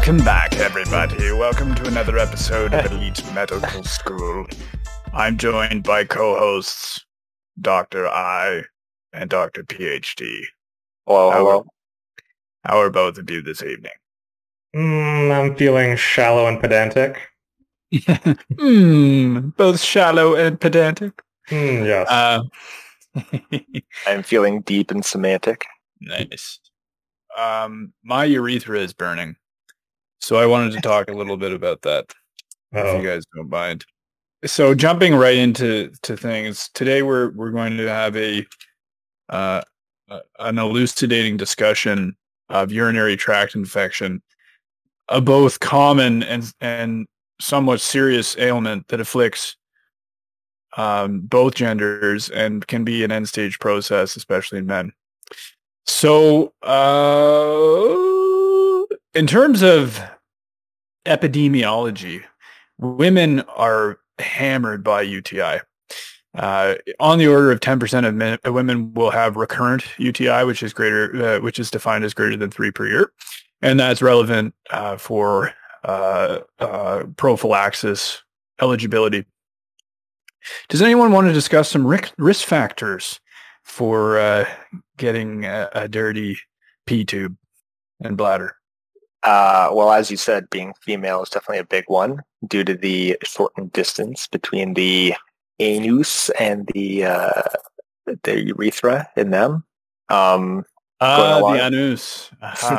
Welcome back, everybody. Welcome to another episode of Elite Medical School. I'm joined by co-hosts Dr. I and Dr. PhD. Hello. How are both of you this evening? I'm feeling shallow and pedantic. Both shallow and pedantic. Yes. I'm feeling deep and semantic. Nice. My urethra is burning, so I wanted to talk a little bit about that, if you guys don't mind. So jumping right into things, today we're going to have an elucidating discussion of urinary tract infection, a both common and somewhat serious ailment that afflicts both genders and can be an end-stage process, especially in men. So, in terms of epidemiology, women are hammered by UTI. On the order of 10% of women will have recurrent UTI, which is defined as greater than 3 per year, and that's relevant for prophylaxis eligibility. Does anyone want to discuss some risk factors for getting a dirty pee tube and bladder? Well, as you said, being female is definitely a big one due to the shortened distance between the anus and the urethra in them. The anus.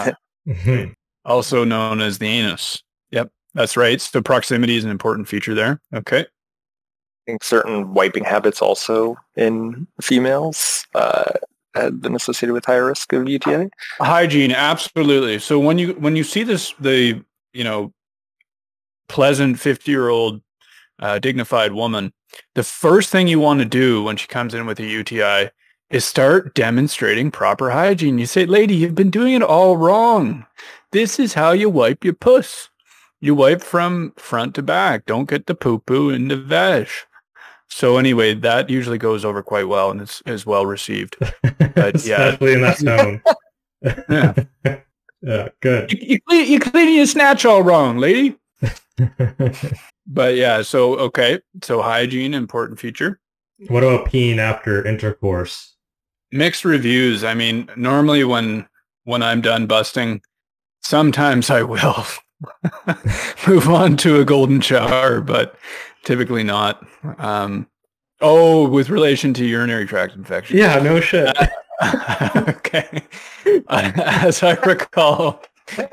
Also known as the anus. Yep, that's right. So proximity is an important feature there. Okay. I think certain wiping habits also in females have been associated with higher risk of UTI. Hygiene, absolutely. So when you see the pleasant 50-year-old dignified woman, the first thing you want to do when she comes in with a UTI is start demonstrating proper hygiene. You say, lady, you've been doing it all wrong. This is how you wipe your puss. You wipe from front to back. Don't get the poo-poo in the veg. So anyway, that usually goes over quite well and is well received. But especially in that tone. Yeah, good. You cleaning your snatch all wrong, lady. But yeah, so hygiene, important feature. What about peeing after intercourse? Mixed reviews. I mean, normally when I'm done busting, sometimes I will move on to a golden shower, but typically not. With relation to urinary tract infection. Yeah, no shit. Okay. As I recall,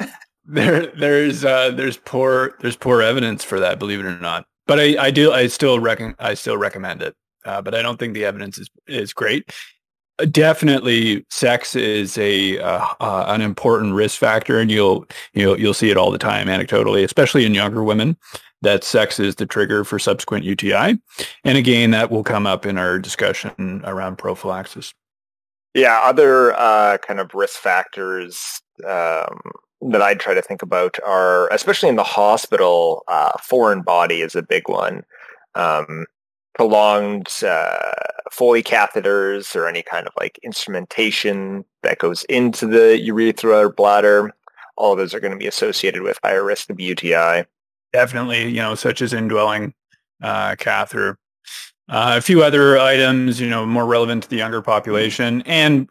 there's poor evidence for that, believe it or not. But I still recommend it. But I don't think the evidence is great. Definitely, sex is an important risk factor, and you'll see it all the time anecdotally, especially in younger women, that sex is the trigger for subsequent UTI. And again, that will come up in our discussion around prophylaxis. Yeah, other kind of risk factors that I'd try to think about are, especially in the hospital, foreign body is a big one. Prolonged Foley catheters or any kind of like instrumentation that goes into the urethra or bladder, all of those are going to be associated with higher risk of UTI. Definitely, such as indwelling catheter. A few other items, more relevant to the younger population, and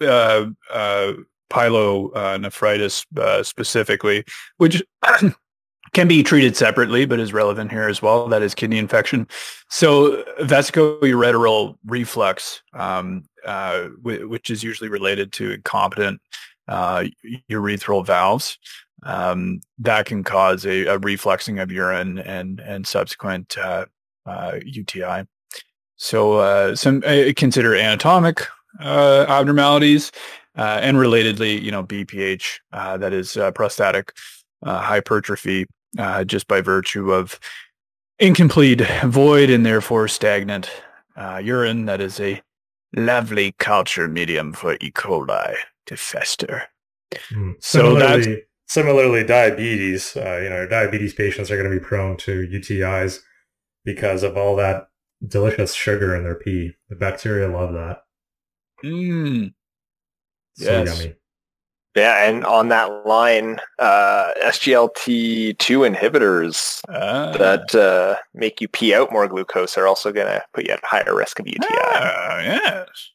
pyelonephritis specifically, which can be treated separately, but is relevant here as well. That is kidney infection. So vesicoureteral reflux, which is usually related to incompetent urethral valves, that can cause a refluxing of urine and subsequent UTI. So consider anatomic abnormalities and relatedly, BPH, that is prostatic hypertrophy, just by virtue of incomplete void and therefore stagnant urine. That is a lovely culture medium for E. coli to fester. Similarly, diabetes. Diabetes patients are going to be prone to UTIs because of all that delicious sugar in their pee. The bacteria love that. So yummy. Yeah, and on that line, SGLT2 inhibitors that make you pee out more glucose are also going to put you at higher risk of UTI. Yes.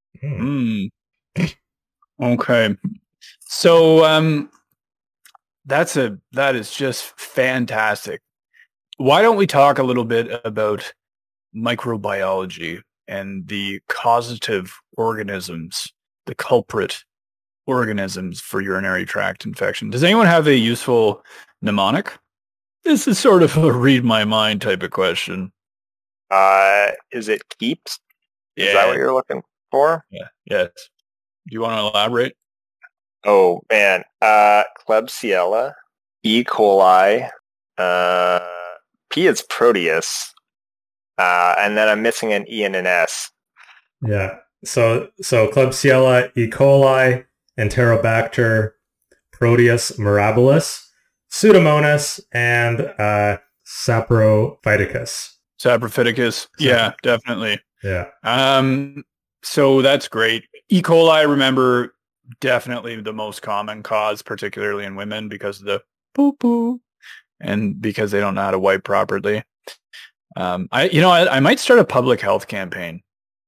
Okay. So that is just fantastic. Why don't we talk a little bit about microbiology and the causative organisms, the culprit organisms for urinary tract infection? Does anyone have a useful mnemonic? This is sort of a read my mind type of question. Is it KEEPS? Yeah. Is that what you're looking for? Yeah. Yes. Do you want to elaborate? Oh man, Klebsiella, E. coli, P is Proteus, and then I'm missing an E and an S. Yeah. So Klebsiella, E. coli, Enterobacter, Proteus mirabilis, Pseudomonas, and Saprophyticus. Saprophyticus. Yeah, definitely. Yeah. So that's great. E. coli, remember, definitely the most common cause, particularly in women, because of the poo-poo and because they don't know how to wipe properly. I might start a public health campaign.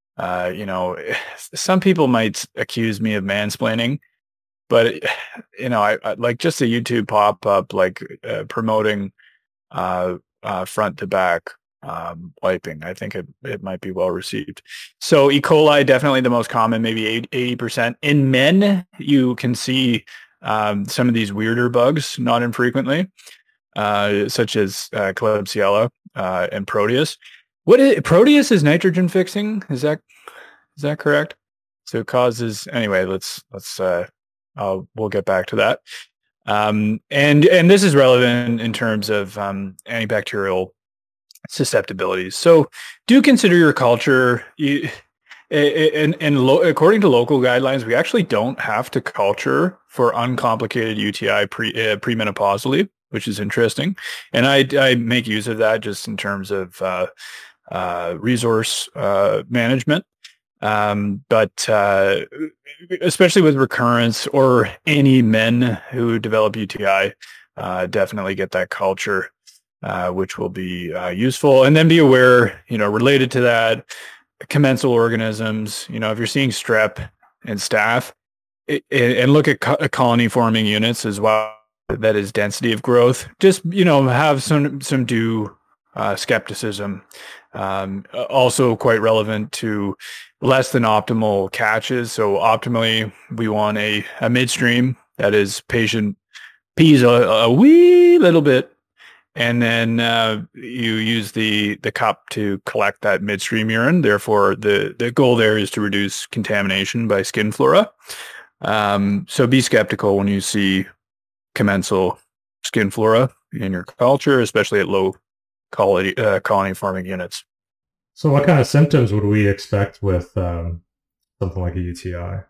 Some people might accuse me of mansplaining, but I like just a YouTube pop-up, like promoting front to back wiping. I think it might be well received. So E. coli, definitely the most common, maybe 80%. In men, you can see some of these weirder bugs not infrequently, such as Klebsiella and Proteus. Proteus is nitrogen fixing? Is that correct? So it causes, anyway, we'll get back to that. And this is relevant in terms of antibacterial susceptibilities. So do consider your culture. According to local guidelines, we actually don't have to culture for uncomplicated UTI premenopausally, which is interesting. And I make use of that just in terms of resource management. But especially with recurrence or any men who develop UTI, definitely get that culture, which will be useful. And then be aware, related to that, commensal organisms, if you're seeing strep and staph, and look at colony forming units as well, that is density of growth, just, have some due skepticism. Also quite relevant to less than optimal catches. So optimally, we want a midstream, that is patient pees a wee little bit, and then you use the cup to collect that midstream urine. Therefore, the goal there is to reduce contamination by skin flora. So be skeptical when you see commensal skin flora in your culture, especially at low colony forming units. So what kind of symptoms would we expect with something like a UTI?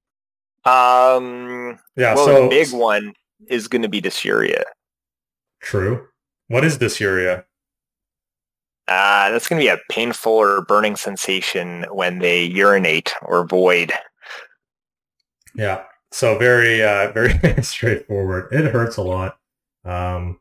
The big one is going to be dysuria. True. What is dysuria? That's going to be a painful or burning sensation when they urinate or void. Yeah. So very, very straightforward. It hurts a lot. And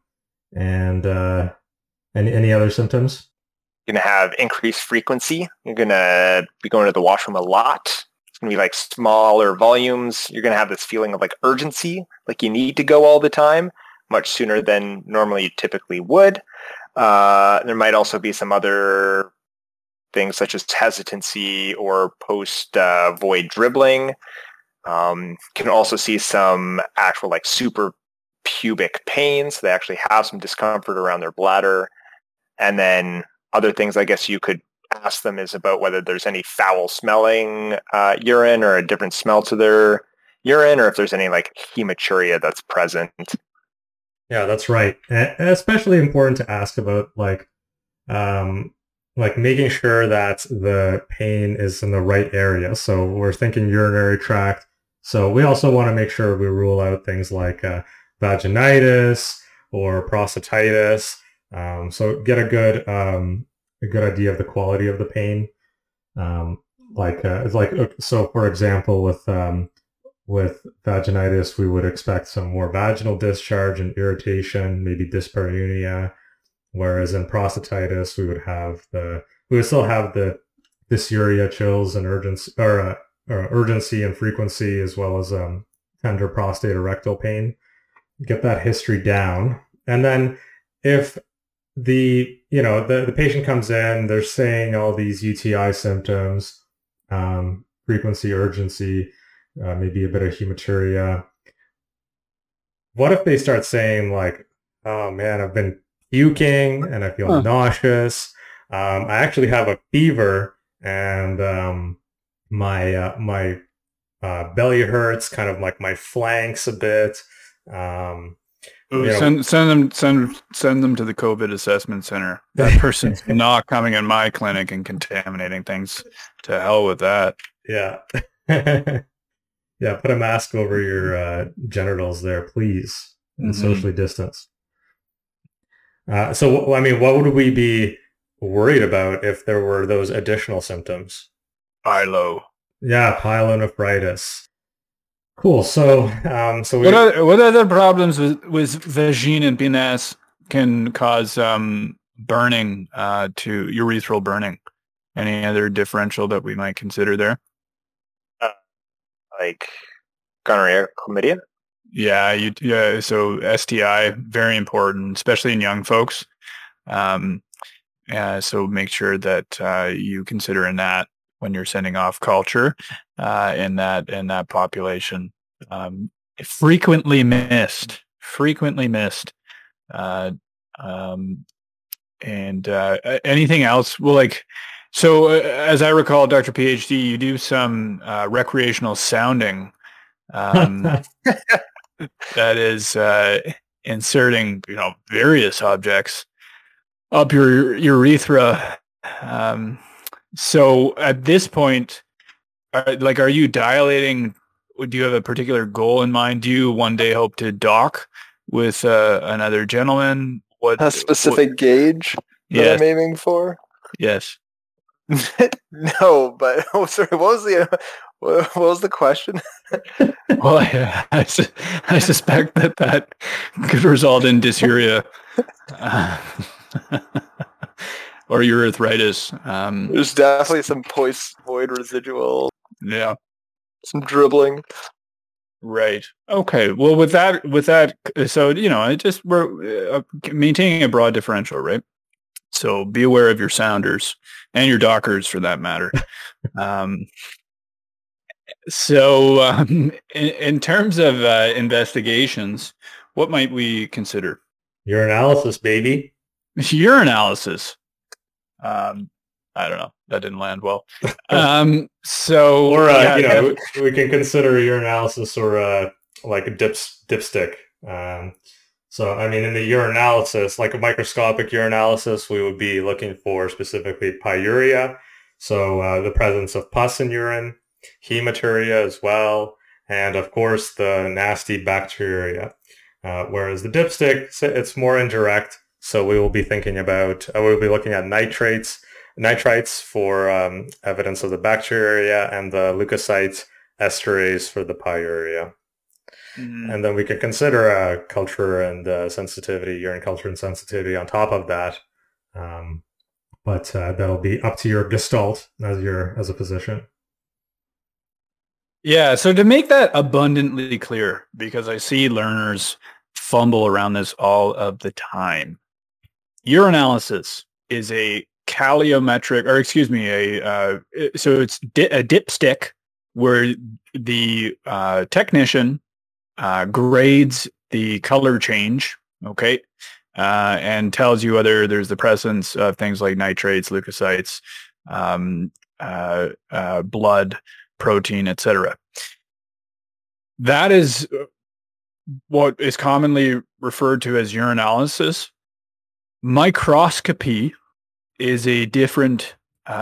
any other symptoms? You're going to have increased frequency. You're going to be going to the washroom a lot. It's going to be like smaller volumes. You're going to have this feeling of like urgency, like you need to go all the time, much sooner than normally you typically would. There might also be some other things such as hesitancy or post-void dribbling. Can also see some actual like super pubic pain. So they actually have some discomfort around their bladder. And then other things I guess you could ask them is about whether there's any foul smelling urine or a different smell to their urine, or if there's any like hematuria that's present. Yeah, that's right. And especially important to ask about like making sure that the pain is in the right area. So we're thinking urinary tract. So we also want to make sure we rule out things like vaginitis or prostatitis. So get a good idea of the quality of the pain. So for example, with With vaginitis, we would expect some more vaginal discharge and irritation, maybe dyspareunia. Whereas in prostatitis, we would still have the dysuria, chills, and urgency and frequency, as well as tender prostate or rectal pain. Get that history down, and then if the patient comes in, they're saying all these UTI symptoms, frequency, urgency, maybe a bit of hematuria. What if they start saying like, "Oh man, I've been puking and I feel nauseous. I actually have a fever and my belly hurts, kind of like my flanks a bit." Send them to the COVID assessment center. That person's not coming in my clinic and contaminating things. To hell with that. Yeah. Yeah, put a mask over your genitals there, please, and socially distance. So, I mean, what would we be worried about if there were those additional symptoms? Pyelo. Yeah, pyelonephritis. Cool. So, what other problems with vagine and penis can cause burning to urethral burning? Any other differential that we might consider there? Like gonorrhea, chlamydia? Yeah. So STI, very important, especially in young folks. So make sure that you consider in that when you're sending off culture in that population. Frequently missed. And anything else? Well, so as I recall, Dr. PhD, you do some recreational sounding. That is inserting, various objects up your urethra. So at this point, are you dilating? Do you have a particular goal in mind? Do you one day hope to dock with another gentleman? A specific gauge that I'm aiming for? Yes. No, but sorry. What was the question? Well, I suspect that could result in dysuria or urethritis. There's definitely some void residual. Yeah, some dribbling. Right. Okay. Well, with that, so we're maintaining a broad differential, right? So be aware of your sounders and your dockers, for that matter. In terms of investigations, what might we consider? Urinalysis, baby. Urinalysis. I don't know. That didn't land well. We can consider urinalysis or like a dipstick. So, I mean, in the urinalysis, like a microscopic urinalysis, we would be looking for specifically pyuria. So the presence of pus in urine, hematuria as well, and of course the nasty bacteria. Whereas the dipstick, it's more indirect. So we will be thinking about, we'll be looking at nitrites for evidence of the bacteria, and the leukocyte esterase for the pyuria. Mm-hmm. And then we can consider culture and sensitivity, urine culture and sensitivity on top of that. But that'll be up to your gestalt as a physician. Yeah, so to make that abundantly clear, because I see learners fumble around this all of the time, urinalysis is a caliometric, so it's a dipstick where the technician grades the color change, okay, and tells you whether there's the presence of things like nitrates, leukocytes, blood, protein, etc. That is what is commonly referred to as urinalysis. Microscopy is a different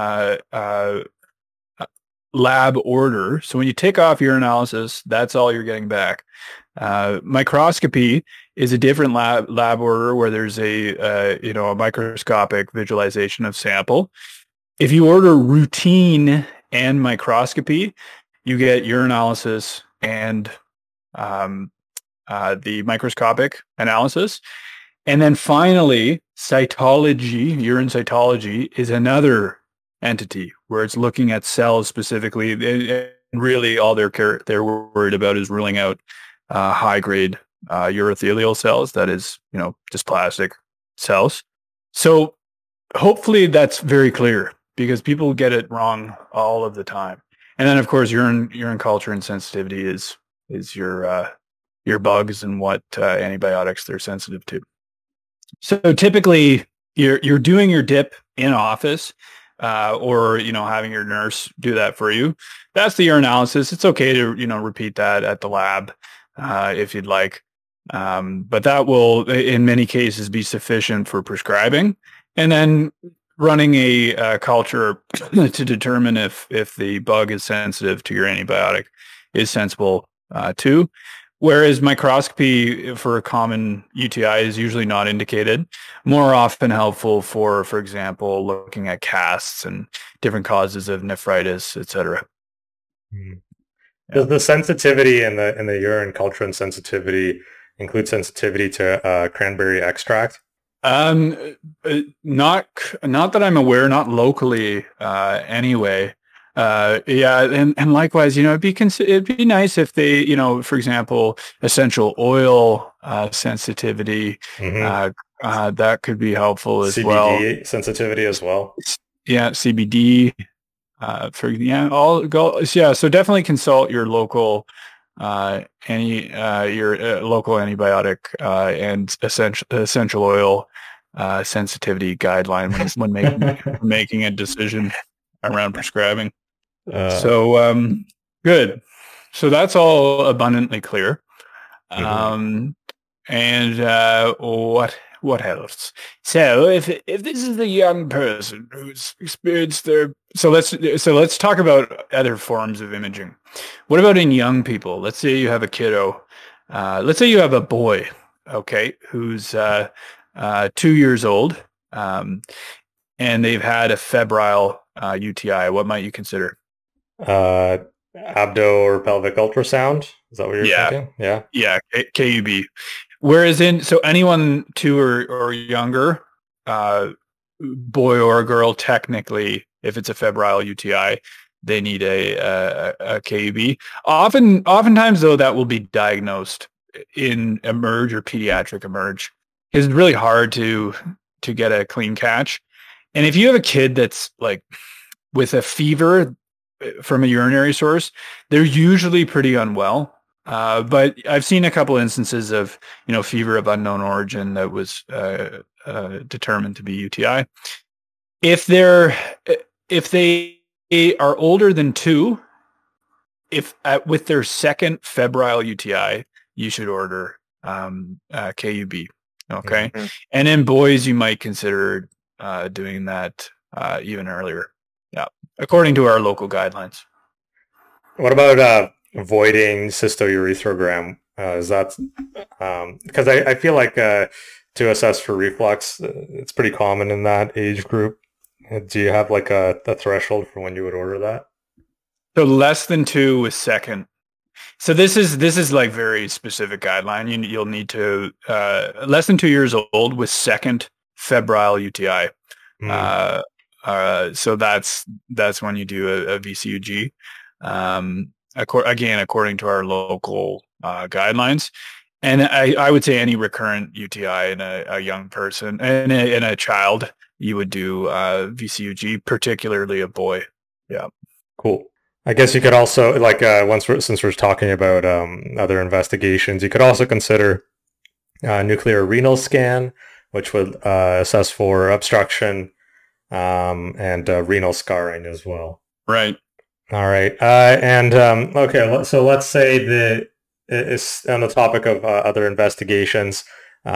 lab order. So when you take off urinalysis, that's all you're getting back. Microscopy is a different lab order where there's a microscopic visualization of sample. If you order routine and microscopy, you get urinalysis and the microscopic analysis. And then finally, cytology, urine cytology, is another entity where it's looking at cells specifically. And really, all they're worried about is ruling out high-grade urothelial cells, that is, dysplastic cells. So hopefully that's very clear, because people get it wrong all of the time. And then, of course, urine culture and sensitivity is your bugs and what antibiotics they're sensitive to. So typically, you're doing your dip in office, or having your nurse do that for you. That's the urinalysis. It's okay to repeat that at the lab if you'd like, but that will, in many cases, be sufficient for prescribing. And then running a culture to determine if the bug is sensitive to your antibiotic is sensible too. Whereas microscopy for a common UTI is usually not indicated. More often helpful for example, looking at casts and different causes of nephritis, etc. Mm. Yeah. Does the sensitivity in the urine culture and sensitivity include sensitivity to cranberry extract? Not that I'm aware, not locally anyway. And likewise, it'd be nice if they, for example, essential oil sensitivity, that could be helpful as well. CBD sensitivity as well. Yeah, CBD. So definitely consult your local local antibiotic and essential oil sensitivity guideline when making a decision around prescribing. Good. So that's all abundantly clear. And what else? So if this is the young person who's experienced so let's talk about other forms of imaging. What about in young people? Let's say you have a kiddo. Let's say you have a boy, okay, who's 2 years old, and they've had a febrile UTI. What might you consider? Abdo or pelvic ultrasound. Is that what you're thinking? Yeah, KUB. Whereas so anyone 2 or younger, boy or girl, technically, if it's a febrile UTI, they need a KUB. Oftentimes, though, that will be diagnosed in Emerge or pediatric Emerge. It's really hard to get a clean catch. And if you have a kid that's like with a fever from a urinary source, they're usually pretty unwell. But I've seen a couple instances of, fever of unknown origin that was determined to be UTI. If they are older than 2, with their second febrile UTI, you should order KUB. Okay, mm-hmm. And in boys, you might consider doing that even earlier. Yeah, according to our local guidelines. What about avoiding cystourethrogram? Is that because I feel like to assess for reflux, it's pretty common in that age group. Do you have like a threshold for when you would order that? So less than 2 with second. So this is like very specific guideline. You'll need to less than 2 years old with second febrile UTI. So that's when you do a VCUG. According to our local guidelines. And I would say any recurrent UTI in a young person and in a child, you would do VCUG, particularly a boy. Yeah. Cool. I guess you could also, since we're talking about other investigations, you could also consider nuclear renal scan, which would assess for obstruction and renal scarring as well. Right. All right. Okay. So let's say it's on the topic of other investigations.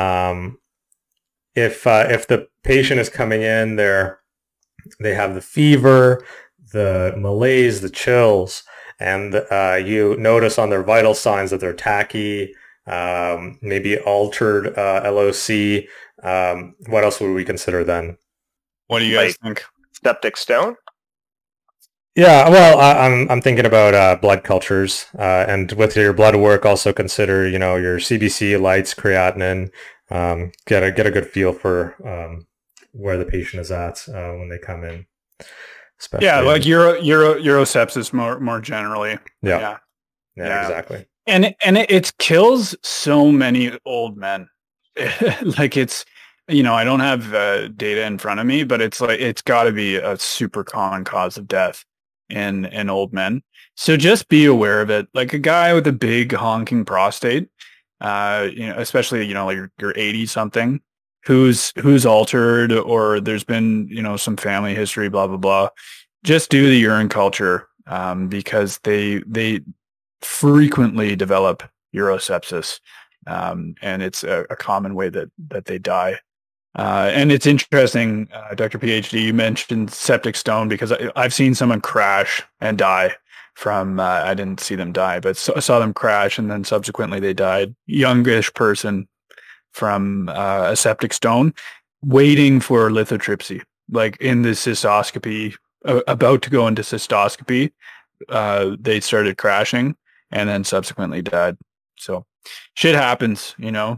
If the patient is coming in, they have the fever, the malaise, the chills, and you notice on their vital signs that they're tachy, maybe altered LOC. What else would we consider then? What do you guys think? Septic stone? Yeah, well, I'm thinking about blood cultures, and with your blood work, also consider your CBC, lights, creatinine, get a good feel for where the patient is at when they come in, Yeah, especially. like Eurosepsis more generally. Yeah, Yeah, yeah, yeah, exactly. and it kills so many old men. Like it's, I don't have data in front of me, but it's like it's got to be a super common cause of death in old men. So just be aware of it. Like a guy with a big honking prostate, especially like you're 80 something, who's altered or there's been some family history, blah blah blah. Just do the urine culture because they frequently develop urosepsis, and it's a common way that they die. And it's interesting, Dr. PhD, you mentioned septic stone because I've seen someone crash and die from, I didn't see them die, but I saw them crash and then subsequently they died. Youngish person from a septic stone waiting for lithotripsy, like in the cystoscopy, about to go into cystoscopy. They started crashing and then subsequently died. So shit happens,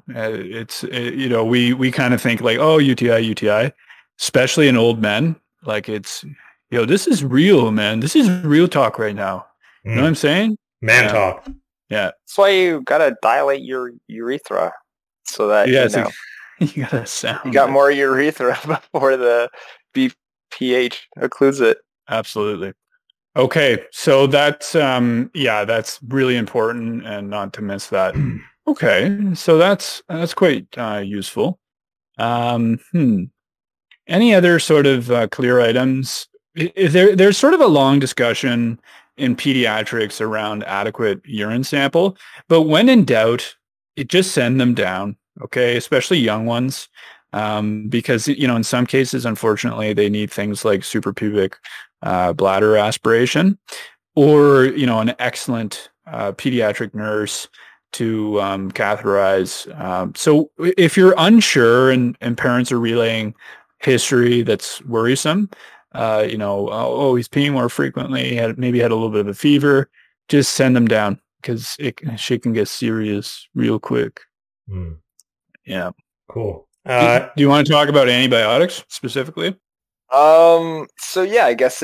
we kind of think like, oh, UTI, especially in old men. Like it's, this is real, man. This is real talk right now. You know what I'm saying? Man Yeah. talk. Yeah. That's why you gotta dilate your urethra so that Yeah. you You gotta sound. you got more urethra before the pH occludes it. Absolutely. Okay, so that's really important and not to miss that. Okay, so that's quite useful. Hmm. Any other sort of clear items? There's sort of a long discussion in pediatrics around adequate urine sample, but when in doubt, just send them down. Okay, especially young ones, because in some cases, unfortunately, they need things like suprapubic bladder aspiration, or an excellent pediatric nurse to catheterize. So if you're unsure and parents are relaying history that's worrisome, oh, he's peeing more frequently, maybe had a little bit of a fever, just send them down because shit can get serious real quick. Yeah. Cool. Do you want to talk about antibiotics specifically? So yeah, I guess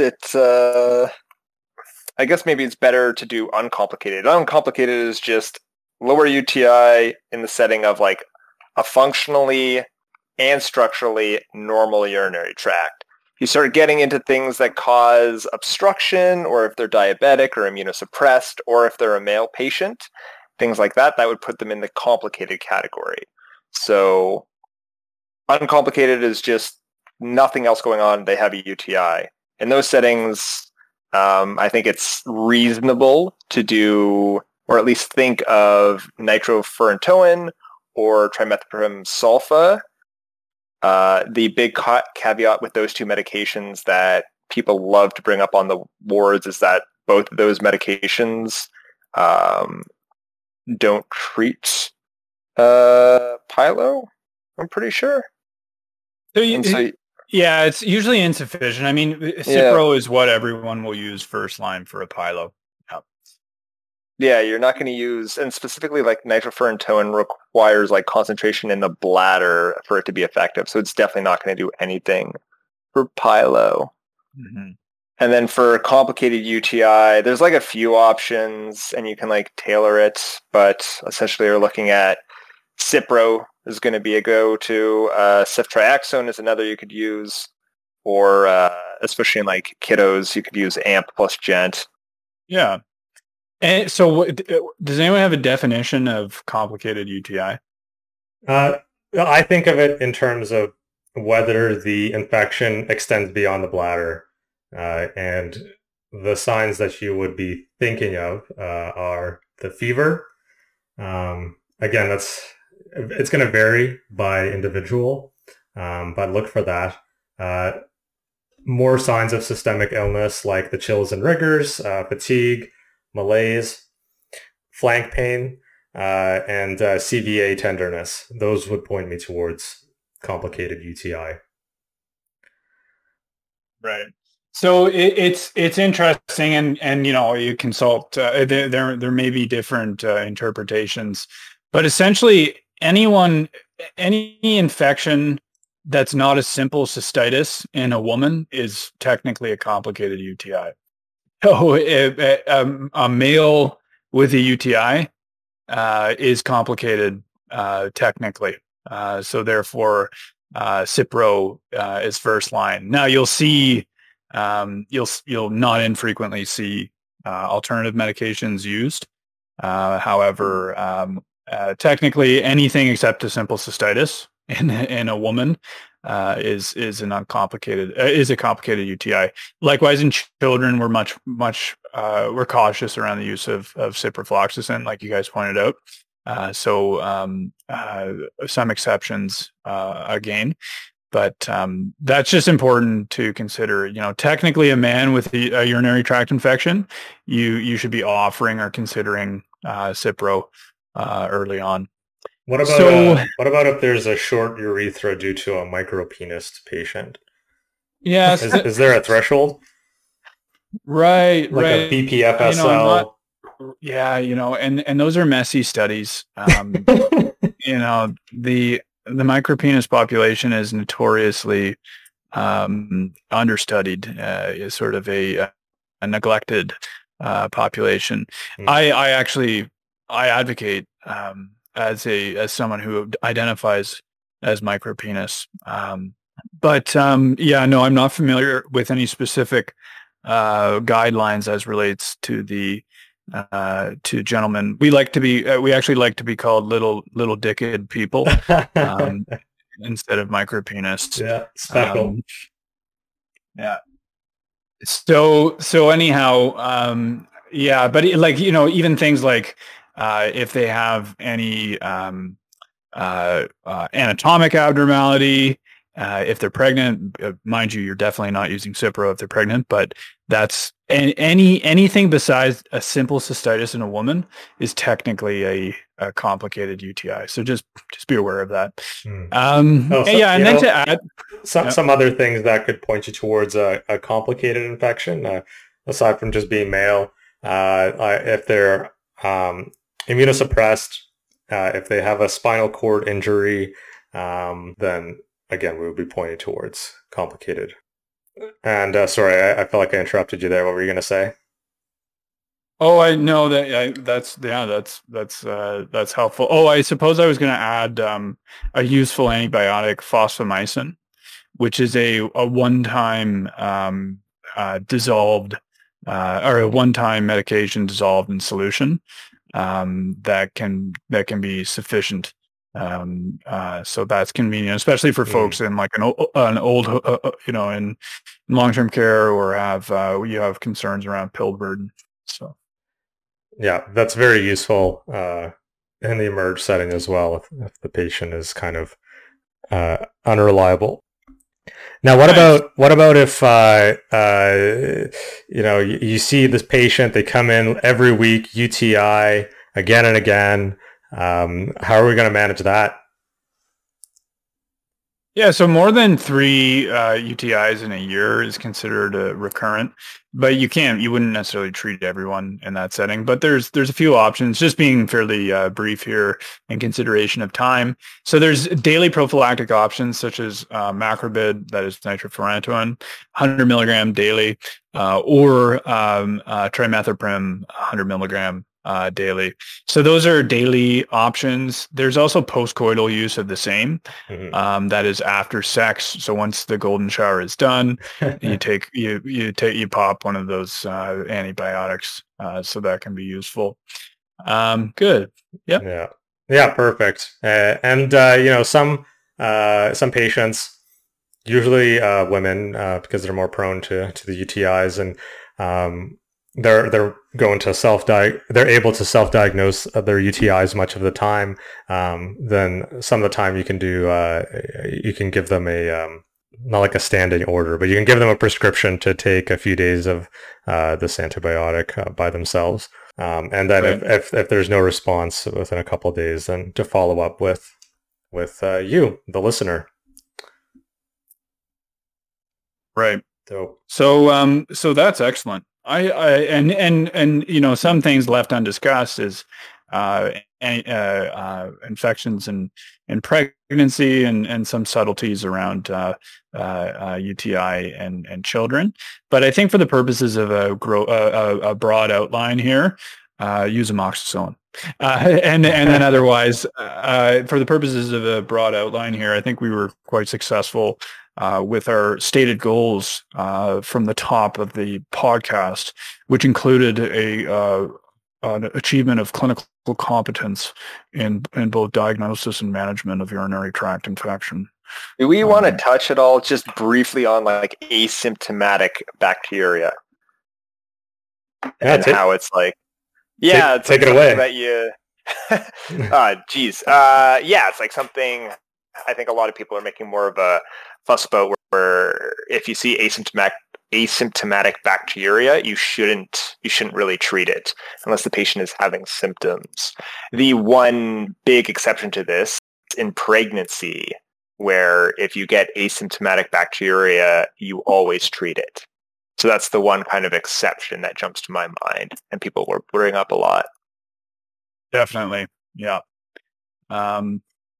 maybe it's better to do uncomplicated. Uncomplicated is just lower UTI in the setting of like a functionally and structurally normal urinary tract. You start getting into things that cause obstruction, or if they're diabetic or immunosuppressed, or if they're a male patient, things like that, that would put them in the complicated category. So uncomplicated is just nothing else going on. They have a UTI. In those settings, I think it's reasonable to do, or at least think of nitrofurantoin or trimethoprim sulfa. The big caveat with those two medications that people love to bring up on the wards is that both of those medications don't treat pyelo, I'm pretty sure. Yeah, it's usually insufficient. I mean, Cipro is what everyone will use first line for a pyelo. Yeah, you're not going to use, and specifically like nitrofurantoin requires like concentration in the bladder for it to be effective. So it's definitely not going to do anything for pyelo. Mm-hmm. And then for complicated UTI, there's like a few options and you can like tailor it, but essentially you're looking at Cipro is going to be a go-to. Ceftriaxone is another you could use, or especially in like kiddos, you could use AMP plus Gent. Yeah. And so does anyone have a definition of complicated UTI? I think of it in terms of whether the infection extends beyond the bladder. And the signs that you would be thinking of are the fever. Again, it's going to vary by individual, but look for that. More signs of systemic illness like the chills and rigors, fatigue, malaise, flank pain, and CVA tenderness. Those would point me towards complicated UTI. Right. So it's interesting, and you consult. There may be different interpretations, but essentially, any infection that's not a simple cystitis in a woman is technically a complicated UTI. So a male with a UTI is complicated technically. So therefore, Cipro is first line. Now you'll see, you'll not infrequently see alternative medications used. However, technically anything except a simple cystitis in a woman is a complicated UTI. Likewise, in children, we're much we're cautious around the use of ciprofloxacin, like you guys pointed out. So some exceptions again, but that's just important to consider. Technically, a man with a urinary tract infection, you should be offering or considering Cipro early on. What about if there's a short urethra due to a micropenis patient? Yes. Is there a threshold? Right. Like a BPFSL? And those are messy studies. The micropenis population is notoriously understudied, is sort of a neglected population. I advocate as someone who identifies as micropenis. I'm not familiar with any specific guidelines as relates to to gentlemen. We actually like to be called little dickhead people instead of micropenis. Yeah, special. Yeah. So anyhow, but even things like if they have any anatomic abnormality, if they're pregnant, mind you, you're definitely not using Cipro if they're pregnant, but that's anything besides a simple cystitis in a woman is technically a complicated UTI. So just be aware of that. And then to add some other things that could point you towards a complicated infection, aside from just being male, if they're immunosuppressed, if they have a spinal cord injury, then again, we would be pointing towards complicated. And sorry, I feel like I interrupted you there. What were you going to say? Oh, I know that's helpful. Oh, I suppose I was going to add a useful antibiotic, fosfomycin, which is a one-time dissolved or a one-time medication dissolved in solution that can be sufficient. So that's convenient, especially for folks in like an old, in long-term care or you have concerns around pill burden. So. Yeah, that's very useful in the emerge setting as well if the patient is kind of unreliable. Now, what about if you see this patient, they come in every week, UTI again and again. How are we going to manage that? Yeah, so more than 3 UTIs in a year is considered recurrent, but you wouldn't necessarily treat everyone in that setting. But there's a few options, just being fairly brief here in consideration of time. So there's daily prophylactic options such as macrobid, that is nitrofurantoin, 100 milligram daily, or trimethoprim, 100 milligram daily. So those are daily options. There's also postcoital use of the same. That is after sex. So once the golden shower is done, you pop one of those antibiotics. So that can be useful. Good. Yep. Yeah. Perfect. And some patients, usually women, because they're more prone to the UTIs, and they're going to they're able to self-diagnose their UTIs much of the time. Then some of the time you can give them not like a standing order, but you can give them a prescription to take a few days of this antibiotic by themselves. And then if there's no response within a couple of days, then to follow up with you, the listener. Right. Dope. So that's excellent. And some things left undiscussed is infections and pregnancy and some subtleties around UTI and children. But I think for the purposes of a broad outline here, use amoxicillin. And then otherwise, for the purposes of a broad outline here, I think we were quite successful with our stated goals from the top of the podcast, which included an achievement of clinical competence in both diagnosis and management of urinary tract infection. Do we want to touch at all just briefly on like asymptomatic bacteria and how it's like, take it away. That you, it's like something I think a lot of people are making more of a fuss about, where if you see asymptomatic bacteria, you shouldn't really treat it unless the patient is having symptoms. The one big exception to this is in pregnancy, where if you get asymptomatic bacteria, you always treat it. So that's the one kind of exception that jumps to my mind and people were bring up a lot. Definitely. Yeah. And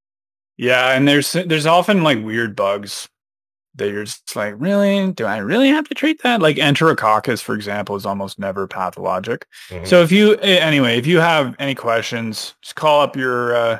there's often like weird bugs that you're just like, really? Do I really have to treat that? Like Enterococcus, for example, is almost never pathologic. Mm-hmm. So if you have any questions, just call up your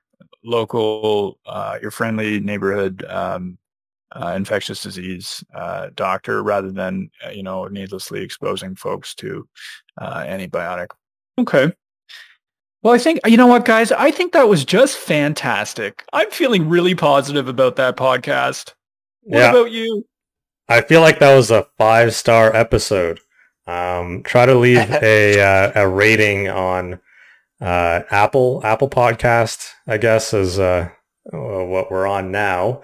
local, your friendly neighborhood infectious disease doctor, rather than needlessly exposing folks to antibiotic. Okay. Well, I think, you know what, guys? I think that was just fantastic. I'm feeling really positive about that podcast. What about you? I feel like that was a 5-star episode. Try to leave a rating on Apple Podcast, I guess, is what we're on now.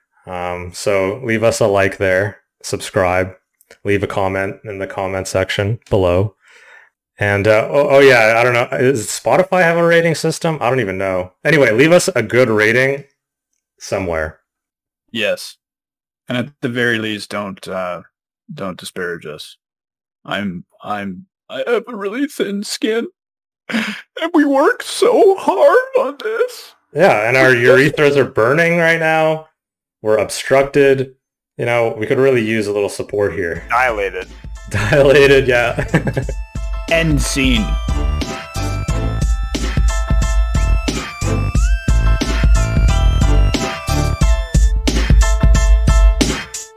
So leave us a like there, subscribe, leave a comment in the comment section below. And, I don't know. Does Spotify have a rating system? I don't even know. Anyway, leave us a good rating somewhere. Yes. And at the very least, don't disparage us. I have a really thin skin, and we work so hard on this. Yeah, and our urethras are burning right now. We're obstructed. We could really use a little support here. Dilated, yeah. End scene.